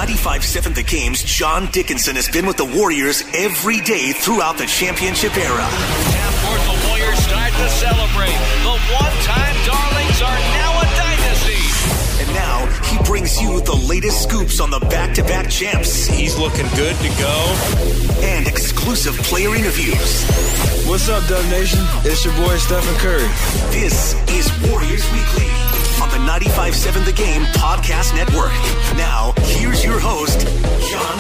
95.7 The Game's John Dickinson has been with the Warriors every day throughout the championship era. Half court, the Warriors start to celebrate. The one-time darlings are now a dynasty. And now he brings you the latest scoops on the back-to-back champs. He's looking good to go. And exclusive player interviews. What's up, Dub Nation? It's your boy, Stephen Curry. This is Warriors Weekly on the 95.7 The Game Podcast Network. Now, here's your host, John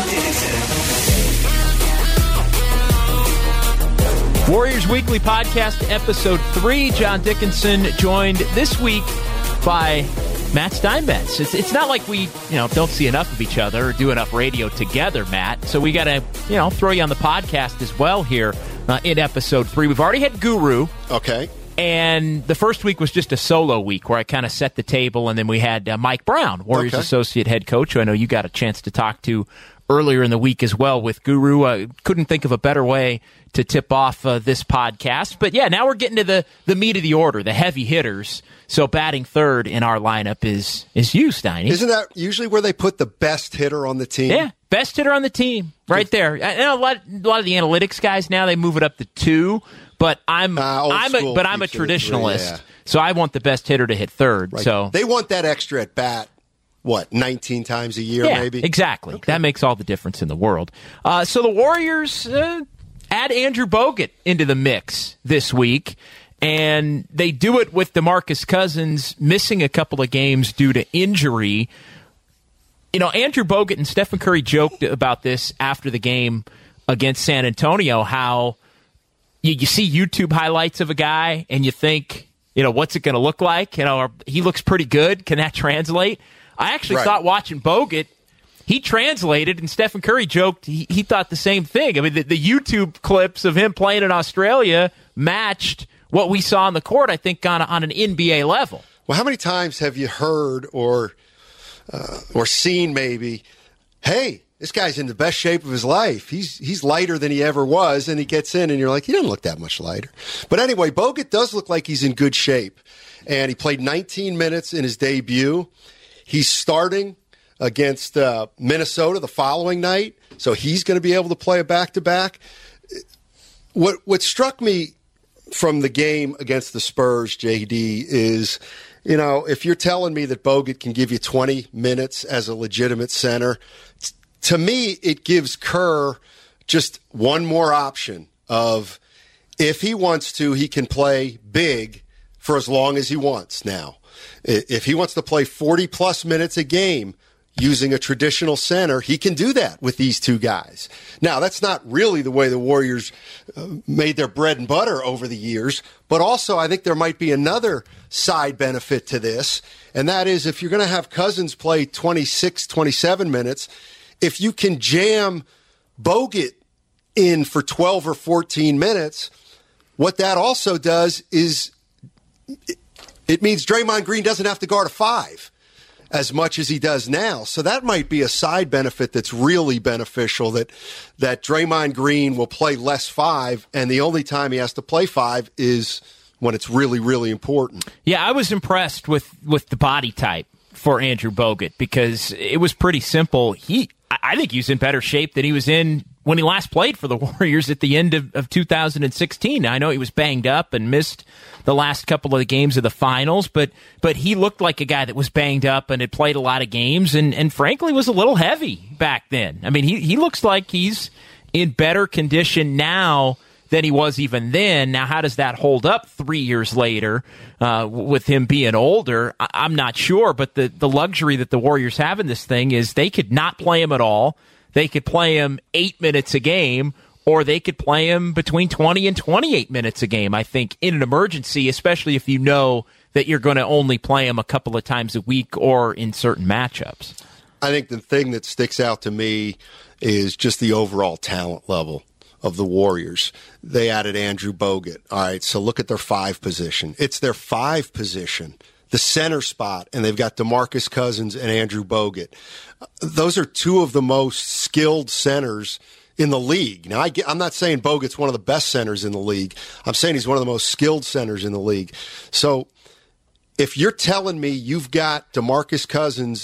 Dickinson. Warriors Weekly Podcast, Episode 3. John Dickinson joined this week by Matt Steinmetz. It's not like we, don't see enough of each other or do enough radio together, Matt. So we got to, throw you on the podcast as well here in Episode 3. We've already had Guru. Okay. And the first week was just a solo week where I kind of set the table, and then we had Mike Brown, Warriors associate head coach, who I know you got a chance to talk to earlier in the week as well with Guru. Couldn't think of a better way to tip off this podcast. But yeah, now we're getting to the meat of the order, the heavy hitters. So batting third in our lineup is you, Steiny. Isn't that usually where they put the best hitter on the team? Yeah, best hitter on the team, right there. I know a lot of the analytics guys now, they move it up to 2. But I'm a traditionalist, so I want the best hitter to hit third. Right. So they want that extra at bat. 19 times a year, maybe? Exactly. Okay. That makes all the difference in the world. So the Warriors add Andrew Bogut into the mix this week, and they do it with DeMarcus Cousins missing a couple of games due to injury. Andrew Bogut and Stephen Curry joked about this after the game against San Antonio, how you see YouTube highlights of a guy and you think, what's it going to look like? He looks pretty good. Can that translate? I actually thought watching Bogut, he translated, and Stephen Curry joked he thought the same thing. I mean, the YouTube clips of him playing in Australia matched what we saw on the court, I think, on an NBA level. Well, how many times have you heard or seen maybe, hey, this guy's in the best shape of his life. He's lighter than he ever was, and he gets in, and you're like, he doesn't look that much lighter. But anyway, Bogut does look like he's in good shape, and he played 19 minutes in his debut. He's starting against Minnesota the following night, so he's going to be able to play a back-to-back. What struck me from the game against the Spurs, JD, is, if you're telling me that Bogut can give you 20 minutes as a legitimate center, to me, it gives Kerr just one more option of, if he wants to, he can play big for as long as he wants now. If he wants to play 40-plus minutes a game using a traditional center, he can do that with these two guys. Now, that's not really the way the Warriors made their bread and butter over the years, but also I think there might be another side benefit to this, and that is if you're going to have Cousins play 26, 27 minutes, if you can jam Bogut in for 12 or 14 minutes, what that also does is it means Draymond Green doesn't have to guard a 5 as much as he does now. So that might be a side benefit that's really beneficial, that Draymond Green will play less 5, and the only time he has to play 5 is when it's really, really important. Yeah, I was impressed with the body type for Andrew Bogut because it was pretty simple. I think he was in better shape than he was in when he last played for the Warriors at the end of 2016. Now, I know he was banged up and missed the last couple of the games of the finals, but he looked like a guy that was banged up and had played a lot of games and frankly was a little heavy back then. I mean, he looks like he's in better condition now than he was even then. Now, how does that hold up 3 years later with him being older? I'm not sure, but the luxury that the Warriors have in this thing is they could not play him at all. They could play him 8 minutes a game, or they could play him between 20 and 28 minutes a game, I think, in an emergency, especially if you know that you're going to only play him a couple of times a week or in certain matchups. I think the thing that sticks out to me is just the overall talent level of the Warriors. They added Andrew Bogut. All right, so look at their 5 position. It's their 5 position, the center spot, and they've got DeMarcus Cousins and Andrew Bogut. Those are 2 of the most skilled centers in the league. Now, I'm not saying Bogut's one of the best centers in the league. I'm saying he's one of the most skilled centers in the league. So if you're telling me you've got DeMarcus Cousins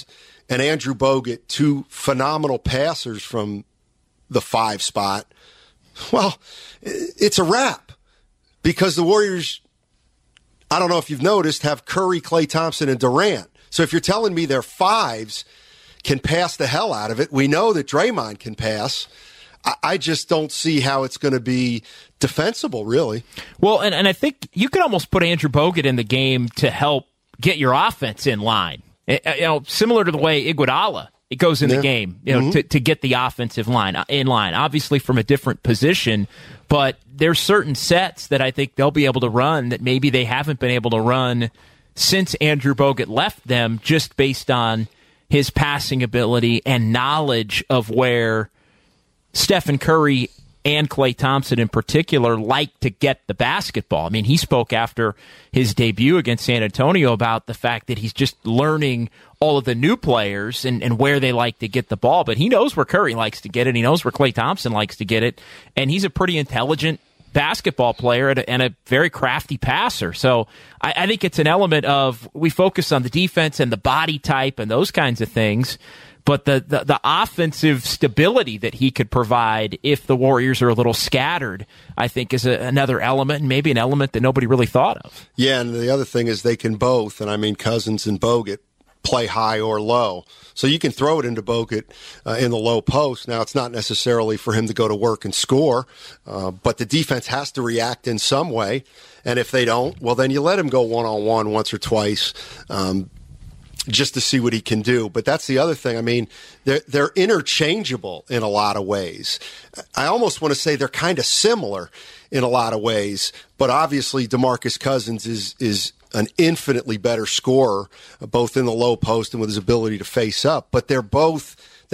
and Andrew Bogut, two phenomenal passers from the 5 spot, well, it's a wrap because the Warriors, I don't know if you've noticed, have Curry, Klay Thompson, and Durant. So if you're telling me their 5s can pass the hell out of it, we know that Draymond can pass. I just don't see how it's going to be defensible, really. Well, and I think you could almost put Andrew Bogut in the game to help get your offense in line. Similar to the way Iguodala it goes in the game, to get the offensive line in line. Obviously from a different position, but there's certain sets that I think they'll be able to run that maybe they haven't been able to run since Andrew Bogut left them, just based on his passing ability and knowledge of where Stephen Curry and Klay Thompson in particular like to get the basketball. I mean, he spoke after his debut against San Antonio about the fact that he's just learning all of the new players and where they like to get the ball. But he knows where Curry likes to get it. He knows where Klay Thompson likes to get it. And he's a pretty intelligent basketball player and a very crafty passer. So I think it's an element of we focus on the defense and the body type and those kinds of things. But the offensive stability that he could provide if the Warriors are a little scattered, I think, is another element, and maybe an element that nobody really thought of. Yeah, and the other thing is they can both, and I mean Cousins and Bogut, play high or low. So you can throw it into Bogut in the low post. Now, it's not necessarily for him to go to work and score, but the defense has to react in some way. And if they don't, well, then you let him go one-on-one once or twice, just to see what he can do. But that's the other thing. I mean, they're interchangeable in a lot of ways. I almost want to say they're kind of similar in a lot of ways, but obviously DeMarcus Cousins is an infinitely better scorer, both in the low post and with his ability to face up. But they both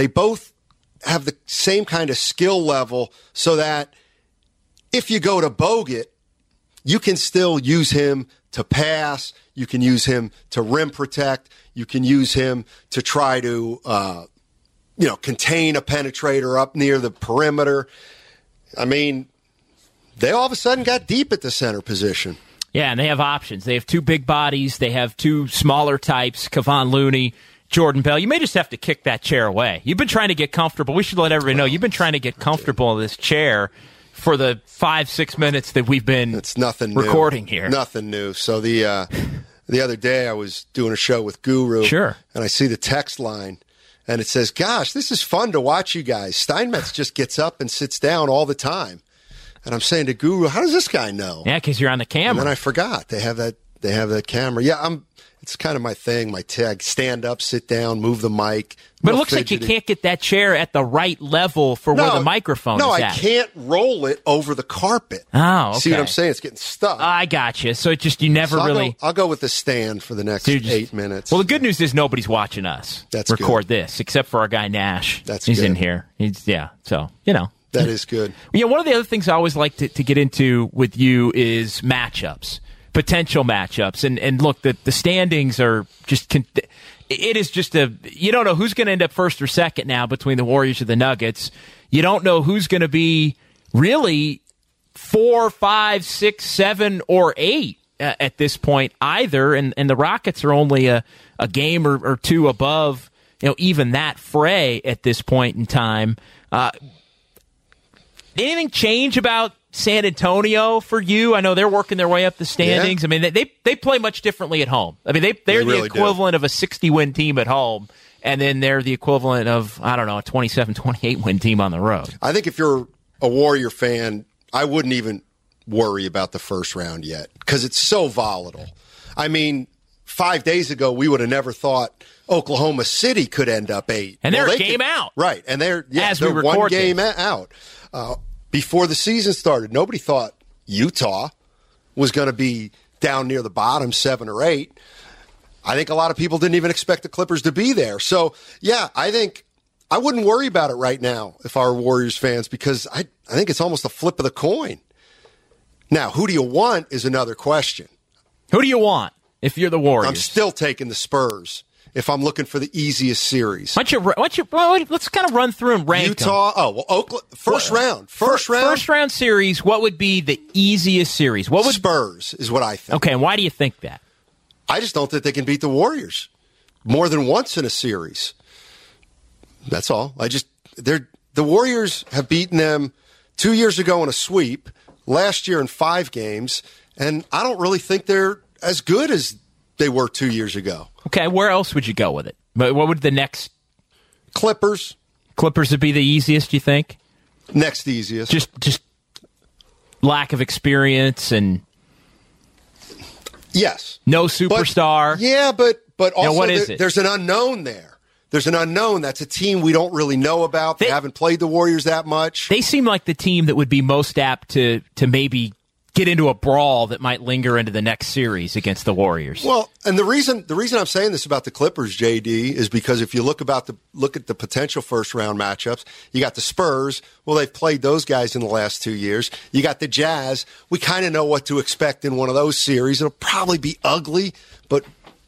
have the same kind of skill level, so that if you go to Bogut, you can still use him to pass. You can use him to rim protect. You can use him to try to, contain a penetrator up near the perimeter. I mean, they all of a sudden got deep at the center position. Yeah, and they have options. They have 2 big bodies. They have 2 smaller types, Kevon Looney, Jordan Bell. You may just have to kick that chair away. You've been trying to get comfortable. We should let everybody know you've been trying to get comfortable in this chair for the 5-6 minutes that we've been recording here. Nothing new. So the other day I was doing a show with Guru. Sure. And I see the text line, and it says, "Gosh, this is fun to watch you guys. Steinmetz just gets up and sits down all the time." And I'm saying to Guru, how does this guy know? Yeah, because you're on the camera. And then I forgot. They have that camera. Yeah, it's kind of my thing, my tag. Stand up, sit down, move the mic. But it looks like you can't get that chair at the right level for where the microphone is at. No, I can't roll it over the carpet. Oh, okay. See what I'm saying? It's getting stuck. I got you. So it just, you never really... I'll go with the stand for the next 8 minutes. Well, the good news is nobody's watching us record this, except for our guy Nash. He's good. In here. So, That is good. Yeah, one of the other things I always like to get into with you is matchups, potential matchups. And look, the standings are just... It is just you don't know who's going to end up first or second now between the Warriors and the Nuggets. You don't know who's going to be really 4, 5, 6, 7, or 8 at this point either. And the Rockets are only a game or 2 above, even that fray at this point in time. Anything change about San Antonio for you? I know they're working their way up the standings. Yeah. I mean, they play much differently at home. I mean, they're really the equivalent of a 60-win team at home, and then they're the equivalent of, I don't know, a 27, 28-win team on the road. I think if you're a Warrior fan, I wouldn't even worry about the first round yet because it's so volatile. I mean, 5 days ago, we would have never thought Oklahoma City could end up 8. And they're a game out. Right, and they're record one game out. Before the season started, nobody thought Utah was going to be down near the bottom 7 or 8. I think a lot of people didn't even expect the Clippers to be there. So, yeah, I think I wouldn't worry about it right now if I were Warriors fans because I think it's almost a flip of the coin. Now, who do you want is another question. Who do you want if you're the Warriors? I'm still taking the Spurs. If I'm looking for the easiest series. Let's kind of run through and rank Utah. them. Oh, well, Oakland. First round series, what would be the easiest series? Spurs is what I think. Okay, and why do you think that? I just don't think they can beat the Warriors more than once in a series. That's all. The Warriors have beaten them 2 years ago in a sweep, last year in 5 games, and I don't really think they're as good as they were 2 years ago. Okay, where else would you go with it? What would the next... Clippers would be the easiest, you think? Next easiest. Just lack of experience and... Yes. No superstar. But also what is it? There's an unknown there. There's an unknown. That's a team we don't really know about. They haven't played the Warriors that much. They seem like the team that would be most apt to maybe get into a brawl that might linger into the next series against the Warriors. Well, and the reason I'm saying this about the Clippers, JD, is because if you look at the potential first-round matchups, you got the Spurs. Well, they've played those guys in the last 2 years. You got the Jazz. We kind of know what to expect in one of those series. It'll probably be ugly, but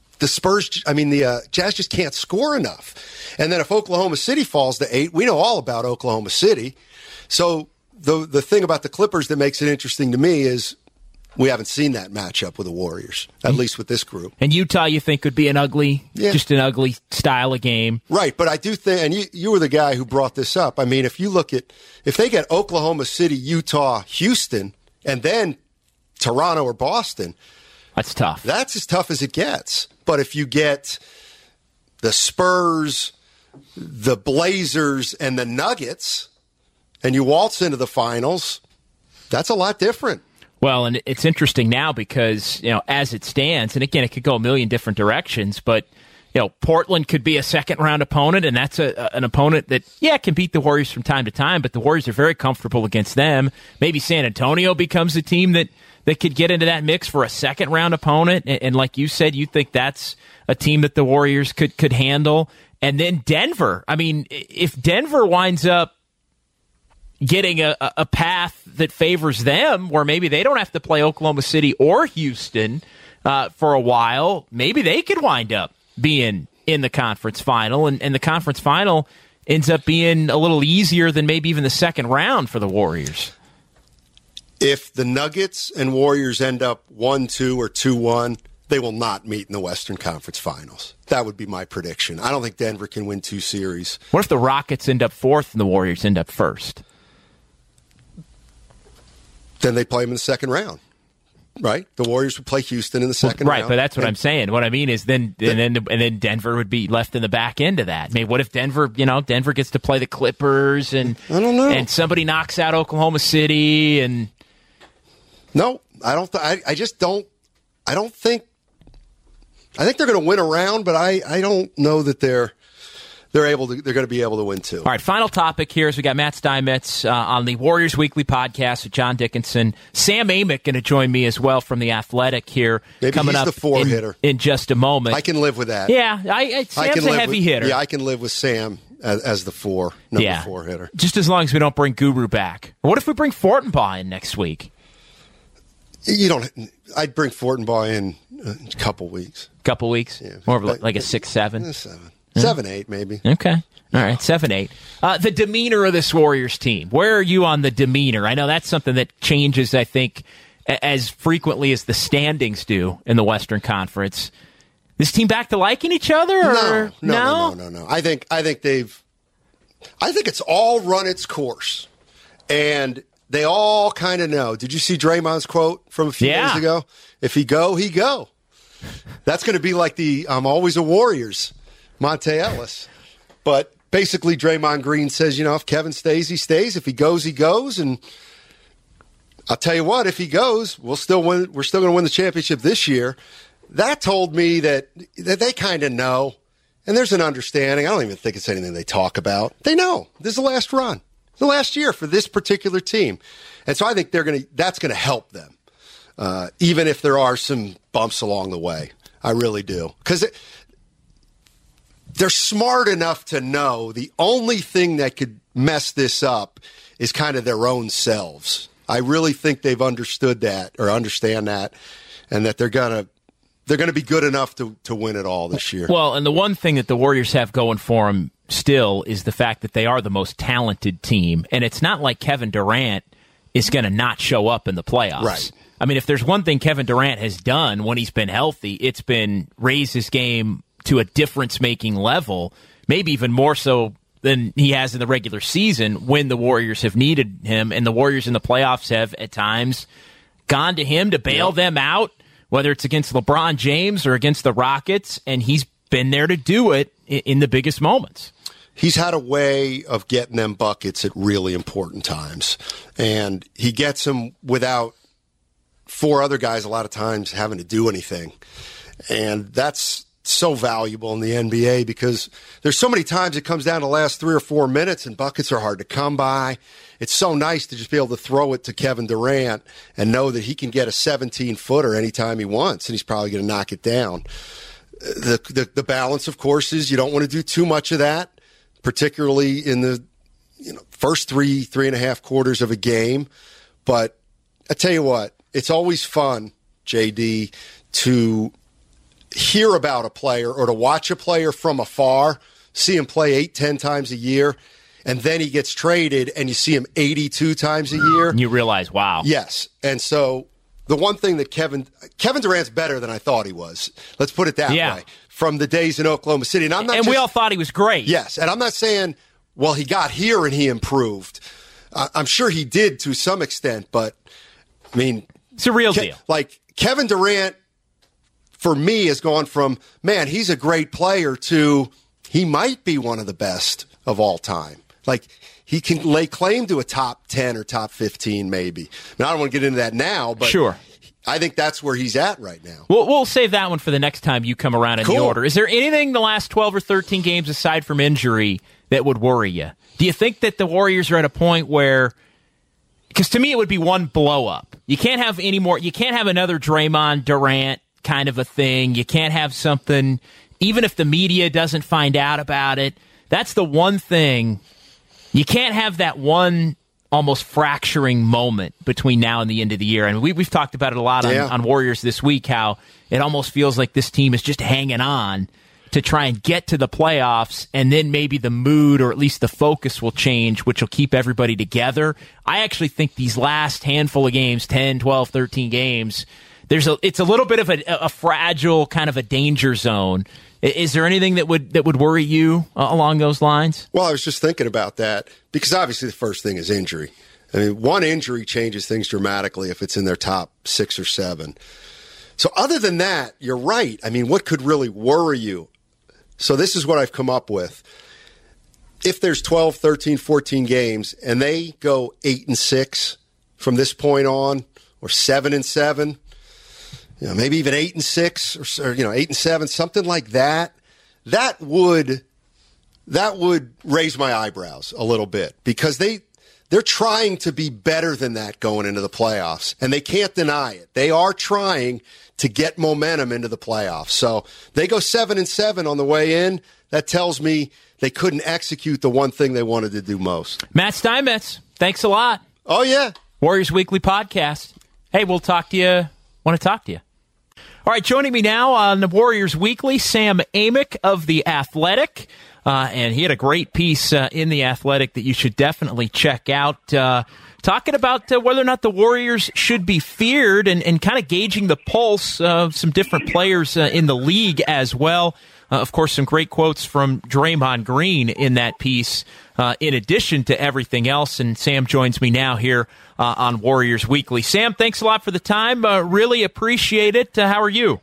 the Jazz just can't score enough. And then if Oklahoma City falls to 8, we know all about Oklahoma City. So the thing about the Clippers that makes it interesting to me is we haven't seen that matchup with the Warriors, at least with this group. And Utah, you think, would be just an ugly style of game. Right, but I do think, and you were the guy who brought this up. I mean, if they get Oklahoma City, Utah, Houston, and then Toronto or Boston, that's tough. That's as tough as it gets. But if you get the Spurs, the Blazers, and the Nuggets, and you waltz into the finals, that's a lot different. Well, and it's interesting now because, as it stands, and again, it could go a million different directions, but, Portland could be a second-round opponent, and that's an opponent that, can beat the Warriors from time to time, but the Warriors are very comfortable against them. Maybe San Antonio becomes a team that could get into that mix for a second-round opponent, and like you said, you think that's a team that the Warriors could handle. And then Denver. I mean, if Denver winds up getting a path that favors them, where maybe they don't have to play Oklahoma City or Houston for a while, maybe they could wind up being in the conference final, and the conference final ends up being a little easier than maybe even the second round for the Warriors. If the Nuggets and Warriors end up 1-2 or 2-1, they will not meet in the Western Conference Finals. That would be my prediction. I don't think Denver can win 2 series. What if the Rockets end up 4th and the Warriors end up 1st? Then they play them in the second round, right? The Warriors would play Houston in the second round. Right, but that's what I'm saying. What I mean is then Denver would be left in the back end of that. I mean, what if Denver gets to play the Clippers and I don't know, and somebody knocks out Oklahoma City and no, I don't. I just don't. I don't think. I think they're going to win a round, but I don't know that they're going to be able to win 2. All right, final topic here is we got Matt Steinmetz on the Warriors Weekly podcast with John Dickinson. Sam Amick going to join me as well from The Athletic here. Maybe coming he's up the 4-hitter in just a moment. I can live with that. Yeah, Sam's a heavy hitter. Yeah, I can live with Sam as the 4 hitter. Just as long as we don't bring Guru back. Or what if we bring Fortenbaugh in next week? You don't. I'd bring Fortenbaugh in a couple weeks. Couple weeks? Yeah. More of like a 6-7? 7-8 maybe. Okay. All right, 7-8. The demeanor of this Warriors team. Where are you on the demeanor? I know that's something that changes, I think, as frequently as the standings do in the Western Conference. This team back to liking each other? Or? No. I think it's all run its course. And they all kind of know. Did you see Draymond's quote from a few days ago? If he go, he go. That's going to be like the I'm always a Warriors, Monte Ellis. But basically Draymond Green says, if Kevin stays, he stays. If he goes, he goes. And I'll tell you what, if he goes, we'll still win. We're still going to win the championship this year. That told me that they kind of know. And there's an understanding. I don't even think it's anything they talk about. They know. This is the last run. The last year for this particular team. And so I think that's going to help them, even if there are some bumps along the way. I really do. Because they're smart enough to know the only thing that could mess this up is kind of their own selves. I really think they've understood that or understand that, and that they're going to be good enough to win it all this year. Well, and the one thing that the Warriors have going for them still is the fact that they are the most talented team, and it's not like Kevin Durant is going to not show up in the playoffs. Right. I mean, if there's one thing Kevin Durant has done when he's been healthy, it's been raise his game to a difference-making level, maybe even more so than he has in the regular season when the Warriors have needed him, and the Warriors in the playoffs have at times gone to him to bail them out, whether it's against LeBron James or against the Rockets, and he's been there to do it in the biggest moments. He's had a way of getting them buckets at really important times, and he gets them without four other guys a lot of times having to do anything. And that's so valuable in the NBA because there's so many times it comes down to the last 3 or 4 minutes and buckets are hard to come by. It's so nice to just be able to throw it to Kevin Durant and know that he can get a 17-footer anytime he wants, and he's probably going to knock it down. The balance, of course, is you don't want to do too much of that, particularly in the first 3.5 quarters of a game. But I tell you what, it's always fun, JD, to hear about a player or to watch a player from afar, see him play 8-10 times a year, and then he gets traded and you see him 82 times a year. And you realize, wow. Yes. And so the one thing that Kevin Durant's better than I thought he was. Let's put it that way. From the days in Oklahoma City. And we all thought he was great. Yes. And I'm not saying, well, he got here and he improved. I'm sure he did to some extent, but I mean, it's a real deal. Like Kevin Durant, for me, has gone from, man, he's a great player to he might be one of the best of all time. Like, he can lay claim to a top 10 or top 15, maybe. Now, I don't want to get into that now, but sure. I think that's where he's at right now. We'll save that one for the next time you come around in the order. Is there anything the last 12 or 13 games, aside from injury, that would worry you? Do you think that the Warriors are at a point where, because to me it would be one blow-up. You can't have any more. You can't have another Draymond Durant kind of a thing. You can't have something, even if the media doesn't find out about it. That's the one thing. You can't have that one almost fracturing moment between now and the end of the year. And we've talked about it a lot on Warriors this week, how it almost feels like this team is just hanging on to try and get to the playoffs, and then maybe the mood or at least the focus will change, which will keep everybody together. I actually think these last handful of games, 10, 12, 13 games, it's a little bit of a fragile kind of a danger zone. Is there anything that would worry you along those lines? Well, I was just thinking about that because obviously the first thing is injury. I mean, one injury changes things dramatically if it's in their top 6 or 7. So other than that, you're right. I mean, what could really worry you? So this is what I've come up with. If there's 12, 13, 14 games and they go 8-6 from this point on, or 7-7, maybe even 8-6 or 8-7, something like that, that would raise my eyebrows a little bit because they're trying to be better than that going into the playoffs, and they can't deny it. They are trying to get momentum into the playoffs. So they go 7-7 on the way in. That tells me they couldn't execute the one thing they wanted to do most. Matt Steinmetz, thanks a lot. Oh, yeah. Warriors Weekly Podcast. Hey, we'll talk to you. Want to talk to you. All right, joining me now on the Warriors Weekly, Sam Amick of The Athletic. And he had a great piece in The Athletic that you should definitely check out, talking about whether or not the Warriors should be feared and kind of gauging the pulse of some different players in the league as well. Of course, some great quotes from Draymond Green in that piece, in addition to everything else. And Sam joins me now here on Warriors Weekly. Sam, thanks a lot for the time. Really appreciate it. How are you?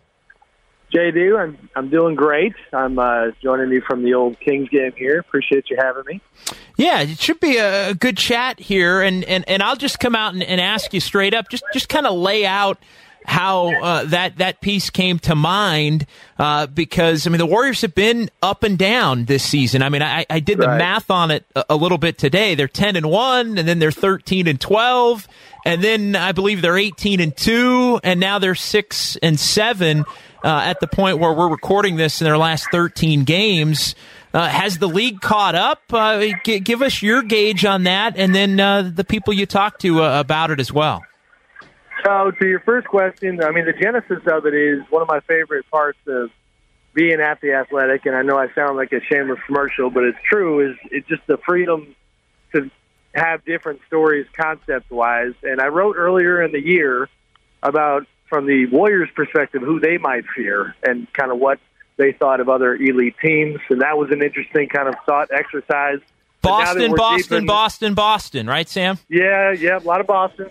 JD, I'm doing great. I'm joining you from the old Kings game here. Appreciate you having me. Yeah, it should be a good chat here, and I'll just come out and ask you straight up, just kind of lay out how that piece came to mind, because, I mean, the Warriors have been up and down this season. I mean, I did the math on it a little bit today. They're 10-1, and then they're 13-12, and then I believe they're 18-2, and now they're 6-7. At the point where we're recording this in their last 13 games. Has the league caught up? Give us your gauge on that, and then the people you talk to about it as well. So to your first question, I mean, the genesis of it is one of my favorite parts of being at The Athletic, and I know I sound like a shameless commercial, but it's true, is it's just the freedom to have different stories concept-wise. And I wrote earlier in the year about, from the Warriors' perspective, who they might fear and kind of what they thought of other elite teams, and that was an interesting kind of thought exercise. Boston, right, Sam? Yeah, a lot of Boston.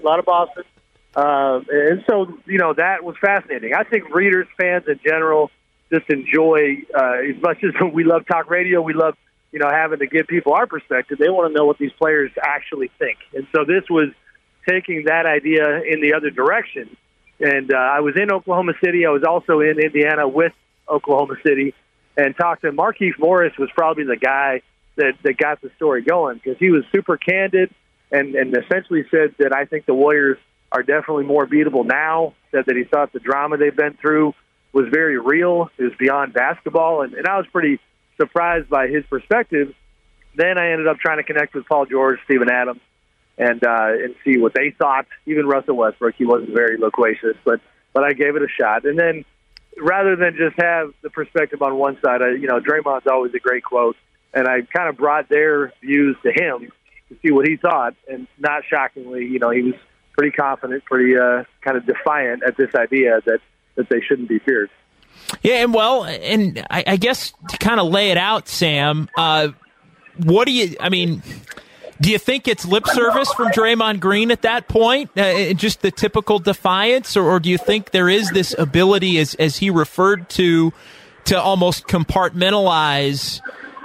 And so, that was fascinating. I think Readers fans in general just enjoy, as much as we love talk radio, we love, having to give people our perspective. They want to know what these players actually think. And so this was taking that idea in the other direction. And I was in Oklahoma City. I was also in Indiana with Oklahoma City and talked to Markieff Morris was probably the guy that got the story going because he was super candid and essentially said that I think the Warriors are definitely more beatable now, said that he thought the drama they've been through was very real. It was beyond basketball, and I was pretty surprised by his perspective. Then I ended up trying to connect with Paul George, Steven Adams, and see what they thought. Even Russell Westbrook, he wasn't very loquacious, but I gave it a shot. And then rather than just have the perspective on one side, Draymond's always a great quote, and I kind of brought their views to him to see what he thought. And not shockingly, he was pretty confident, pretty kind of defiant at this idea that they shouldn't be feared. Yeah, and I guess to kind of lay it out, Sam, do you think it's lip service from Draymond Green at that point, just the typical defiance, or do you think there is this ability, as he referred to almost compartmentalize,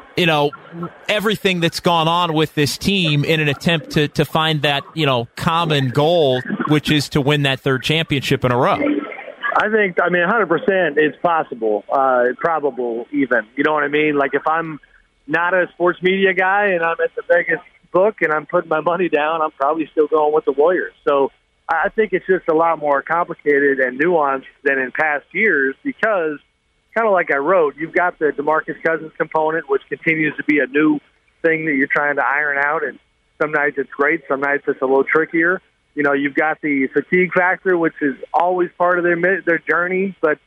everything that's gone on with this team in an attempt to find that, common goal, which is to win that third championship in a row? I think, 100% it's possible, probable even. You know what I mean? Like if I'm not a sports media guy and I'm at the Vegas book and I'm putting my money down, I'm probably still going with the Warriors. So I think it's just a lot more complicated and nuanced than in past years because, kind of like I wrote, you've got the DeMarcus Cousins component, which continues to be a new thing that you're trying to iron out. And some nights it's great, some nights it's a little trickier. You've got the fatigue factor, which is always part of their journey. But,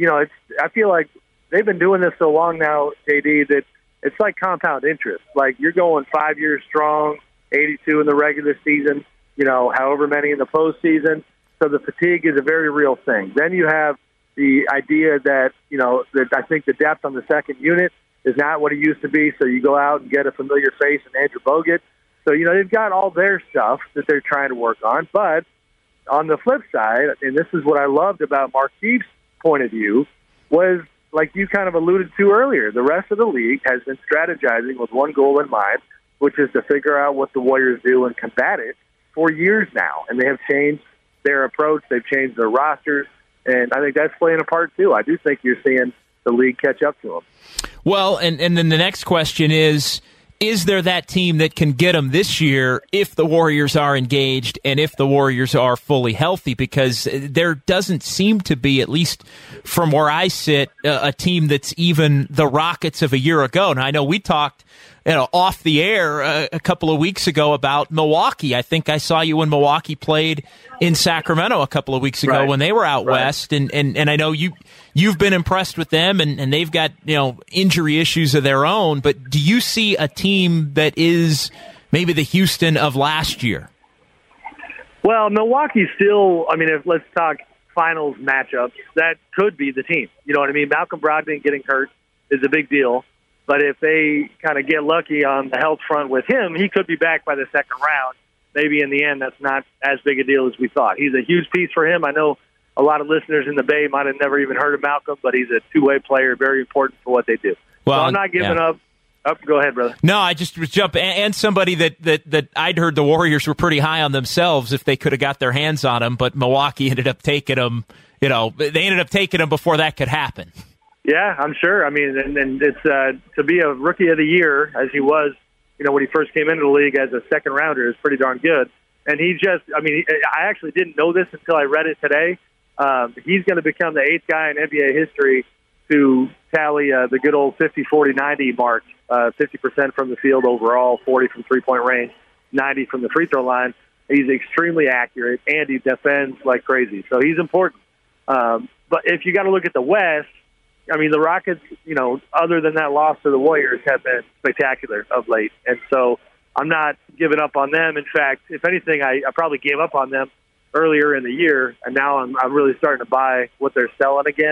I feel like they've been doing this so long now, JD, that it's like compound interest. Like you're going 5 years strong, 82 in the regular season, however many in the postseason. So the fatigue is a very real thing. Then you have the idea that, that I think the depth on the second unit is not what it used to be. So you go out and get a familiar face in Andrew Bogut. So, they've got all their stuff that they're trying to work on. But on the flip side, and this is what I loved about Markieff's point of view, was like you kind of alluded to earlier, the rest of the league has been strategizing with one goal in mind, which is to figure out what the Warriors do and combat it for years now. And they have changed their approach. They've changed their rosters. And I think that's playing a part, too. I do think you're seeing the league catch up to them. Well, and then the next question is there that team that can get them this year if the Warriors are engaged and if the Warriors are fully healthy? Because there doesn't seem to be, at least from where I sit, a team that's even the Rockets of a year ago. Now, I know we talked off the air a couple of weeks ago about Milwaukee. I think I saw you when Milwaukee played in Sacramento a couple of weeks ago when they were out west. And I know you've been impressed with them, and they've got injury issues of their own. But do you see a team that is maybe the Houston of last year? Well, Milwaukee still, if let's talk finals matchups, that could be the team. You know what I mean? Malcolm Brogdon getting hurt is a big deal. But if they kind of get lucky on the health front with him, he could be back by the second round. Maybe in the end, that's not as big a deal as we thought. He's a huge piece for him. I know a lot of listeners in the Bay might have never even heard of Malcolm, but he's a two-way player, very important for what they do. Well, so I'm not giving up. Go ahead, brother. No, I just was jumping. And somebody that I'd heard the Warriors were pretty high on themselves if they could have got their hands on him, but Milwaukee ended up taking him. They ended up taking him before that could happen. Yeah, I'm sure. And it's to be a rookie of the year, as he was, when he first came into the league as a second rounder, is pretty darn good. And I actually didn't know this until I read it today. He's going to become the 8th guy in NBA history to tally the good old 50-40-90 mark, 50% from the field overall, 40 from three-point range, 90 from the free throw line. He's extremely accurate, and he defends like crazy. So he's important. But if you got to look at the West, the Rockets, other than that loss to the Warriors, have been spectacular of late. And so I'm not giving up on them. In fact, if anything, I probably gave up on them earlier in the year, and now I'm really starting to buy what they're selling again.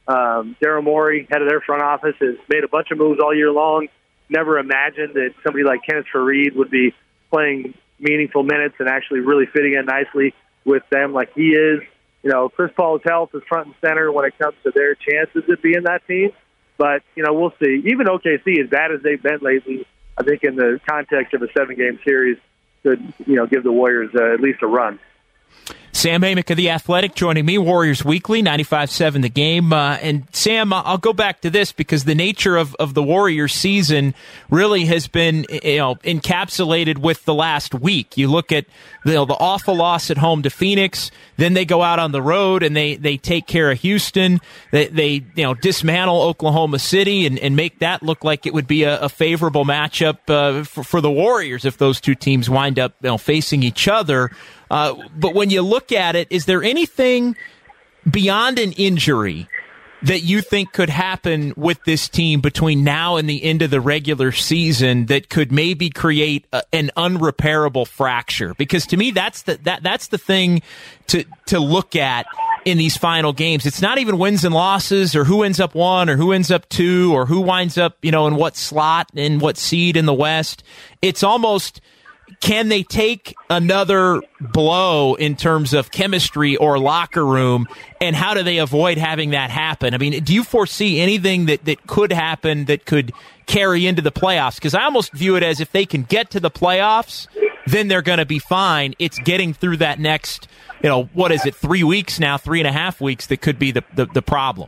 Daryl Morey, head of their front office, has made a bunch of moves all year long. Never imagined that somebody like Kenneth Faried would be playing meaningful minutes and actually really fitting in nicely with them like he is. Chris Paul's health is front and center when it comes to their chances of being that team. But, we'll see. Even OKC, as bad as they've been lately, I think in the context of a 7-game series, could, give the Warriors at least a run. Sam Amick of The Athletic joining me, Warriors Weekly, 95.7 The Game. And Sam, I'll go back to this because the nature of the Warriors season really has been encapsulated with the last week. You look at the awful loss at home to Phoenix, then they go out on the road and they take care of Houston. They dismantle Oklahoma City and make that look like it would be a favorable matchup for the Warriors if those two teams wind up facing each other. But when you look at it, is there anything beyond an injury that you think could happen with this team between now and the end of the regular season that could maybe create an unrepairable fracture? Because to me, that's the thing to look at in these final games. It's not even wins and losses or who ends up 1 or who ends up 2 or who winds up, in what slot and what seed in the West. It's almost, can they take another blow in terms of chemistry or locker room, and how do they avoid having that happen? I mean, do you foresee anything that could happen that could carry into the playoffs? Because I almost view it as if they can get to the playoffs, then they're going to be fine. It's getting through that next, 3 weeks now, 3.5 weeks that could be the problem.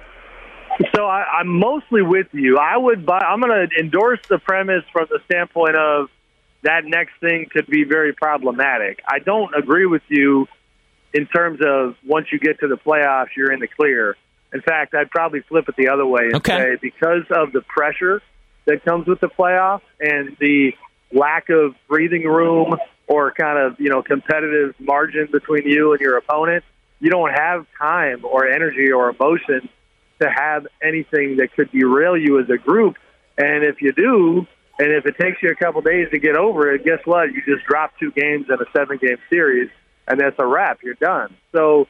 So I'm mostly with you. I'm going to endorse the premise from the standpoint of that next thing could be very problematic. I don't agree with you in terms of once you get to the playoffs, you're in the clear. In fact, I'd probably flip it the other way and say because of the pressure that comes with the playoffs and the lack of breathing room or kind of, competitive margin between you and your opponent, you don't have time or energy or emotion to have anything that could derail you as a group. And if you do, and if it takes you a couple days to get over it, guess what? You just drop 2 games in a 7-game series, and that's a wrap. You're done. So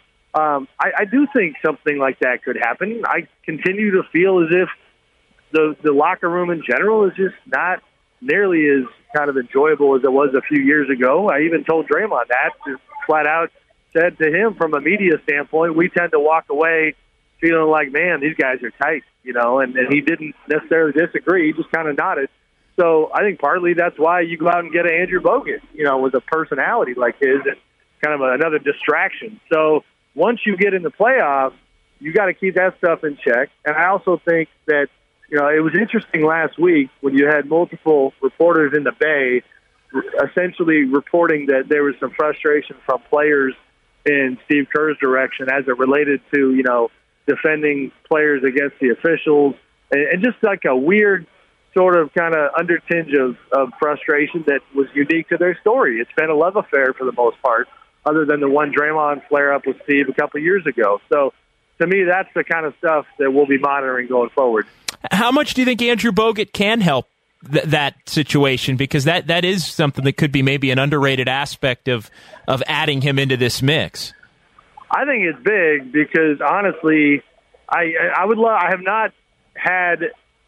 I do think something like that could happen. I continue to feel as if the locker room in general is just not nearly as kind of enjoyable as it was a few years ago. I even told Draymond that, just flat out said to him from a media standpoint, we tend to walk away feeling like, man, these guys are tight, and he didn't necessarily disagree. He just kind of nodded. So I think partly that's why you go out and get an Andrew Bogut, with a personality like his and kind of another distraction. So once you get in the playoffs, you got to keep that stuff in check. And I also think that, it was interesting last week when you had multiple reporters in the Bay essentially reporting that there was some frustration from players in Steve Kerr's direction as it related to, defending players against the officials and just like a weird sort of kind of undertinge of frustration that was unique to their story. It's been a love affair for the most part, other than the one Draymond flare-up with Steve a couple of years ago. So to me, that's the kind of stuff that we'll be monitoring going forward. How much do you think Andrew Bogut can help that situation? Because that is something that could be maybe an underrated aspect of adding him into this mix. I think it's big because, honestly, I have not had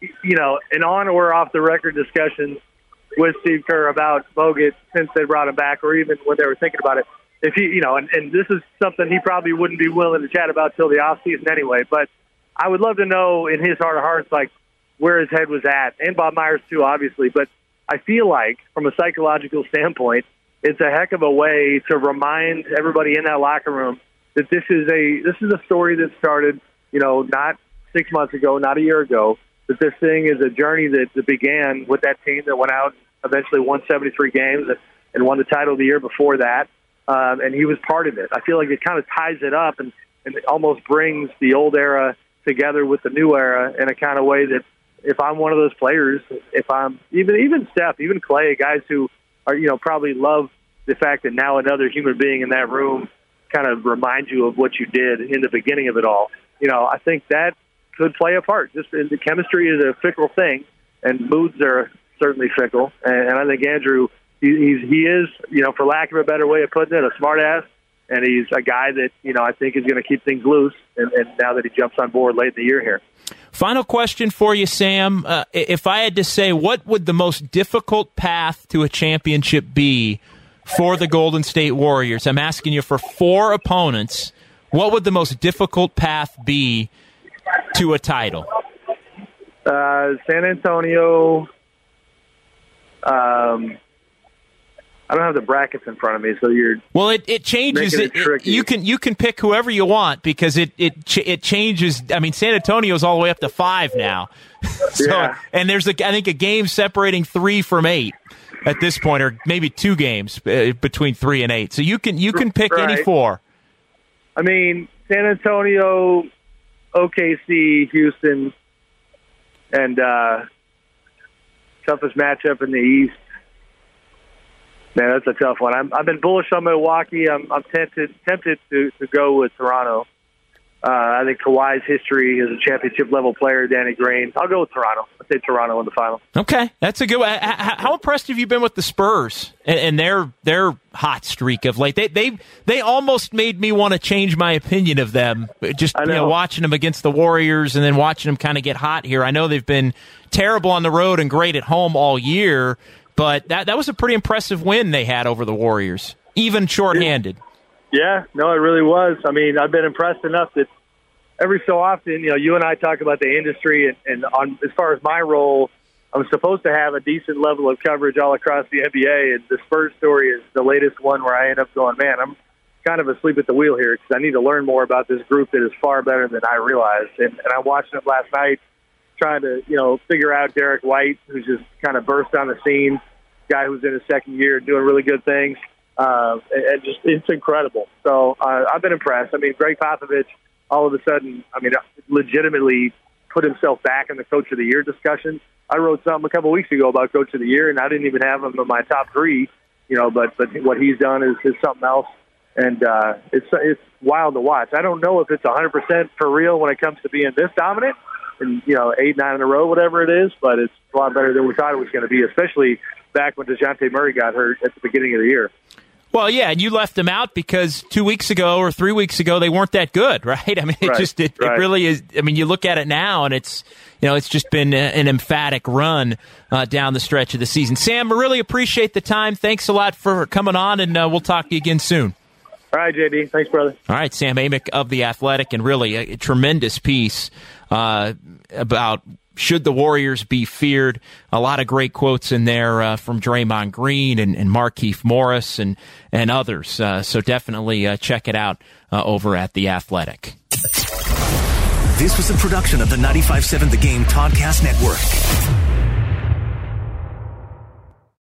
an on or off the record discussion with Steve Kerr about Bogut since they brought him back, or even when they were thinking about it. If he, and this is something he probably wouldn't be willing to chat about till the off season anyway. But I would love to know in his heart of hearts, like where his head was at, and Bob Myers too, obviously. But I feel like, from a psychological standpoint, it's a heck of a way to remind everybody in that locker room that this is a story that started, not 6 months ago, not a year ago. That this thing is a journey that began with that team that went out, eventually won 73 games and won the title the year before that. And he was part of it. I feel like it kind of ties it up and it almost brings the old era together with the new era in a kind of way that if I'm one of those players, if I'm even Steph, even Clay, guys who are, probably love the fact that now another human being in that room kind of reminds you of what you did in the beginning of it all. I think that could play a part. Just the chemistry is a fickle thing, and moods are certainly fickle. And I think Andrew, he is, for lack of a better way of putting it, a smart ass, and he's a guy that, I think is going to keep things loose, and now that he jumps on board late in the year here. Final question for you, Sam. If I had to say, what would the most difficult path to a championship be for the Golden State Warriors? I'm asking you for 4 opponents. What would the most difficult path be to a title? San Antonio. I don't have the brackets in front of me, so you're. Well, it changes. You can pick whoever you want because it changes. I mean, San Antonio's all the way up to 5 now. And there's I think a game separating 3 from 8 at this point, or maybe 2 games between 3 and 8. So you can pick any 4. I mean, San Antonio, OKC, Houston, and toughest matchup in the East. Man, that's a tough one. I've been bullish on Milwaukee. I'm tempted to go with Toronto. I think Kawhi's history as a championship-level player, Danny Green. I'll go with Toronto. I'll say Toronto in the final. Okay, that's a good one. How impressed have you been with the Spurs and their hot streak of late? They almost made me want to change my opinion of them. Just watching them against the Warriors and then watching them kind of get hot here. I know they've been terrible on the road and great at home all year, but that was a pretty impressive win they had over the Warriors, even shorthanded. Yeah, no, it really was. I mean, I've been impressed enough that every so often, you and I talk about the industry, and on as far as my role, I'm supposed to have a decent level of coverage all across the NBA, and the Spurs story is the latest one where I end up going, man, I'm kind of asleep at the wheel here because I need to learn more about this group that is far better than I realized. And I watched it last night, trying to, figure out Derek White, who's just kind of burst on the scene, guy who's in his second year doing really good things. And just, it's incredible. So I've been impressed. I mean, Greg Popovich, all of a sudden, legitimately put himself back in the Coach of the Year discussion. I wrote something a couple weeks ago about Coach of the Year, and I didn't even have him in my top 3, but what he's done is something else. And it's wild to watch. I don't know if it's 100% for real when it comes to being this dominant, and 8, 9 in a row, whatever it is, but it's a lot better than we thought it was going to be, especially back when DeJounte Murray got hurt at the beginning of the year. Well, yeah, and you left them out because 2 weeks ago or 3 weeks ago they weren't that good, right? I mean, it really is. I mean, you look at it now, and it's just been an emphatic run down the stretch of the season. Sam, I really appreciate the time. Thanks a lot for coming on, and we'll talk to you again soon. All right, JD. Thanks, brother. All right, Sam Amick of The Athletic, and really a tremendous piece about should the Warriors be feared. A lot of great quotes in there from Draymond Green and Markieff Morris and others. So definitely check it out over at The Athletic. This was a production of the 95.7 The Game Podcast Network.